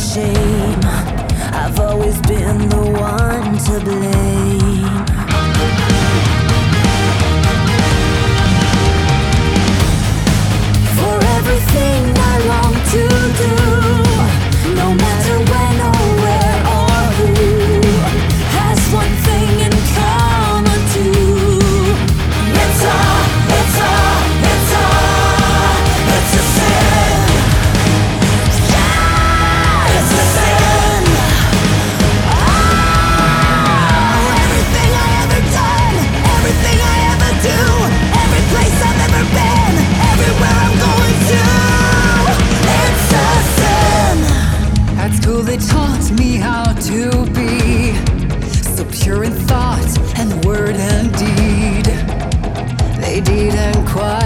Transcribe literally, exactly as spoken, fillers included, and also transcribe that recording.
shame. I've always been the one to blame. For everything I long to do, no matter when or where or who, has one thing in common too. It's a, it's a, it's a, it's a sin. Yeah, it's a sin. Oh, everything I ever done, everything I ever do, every place I've ever been, everywhere I'm going to, it's a sin. At school they taught me how to be so pure in thought and word and deed. They didn't quite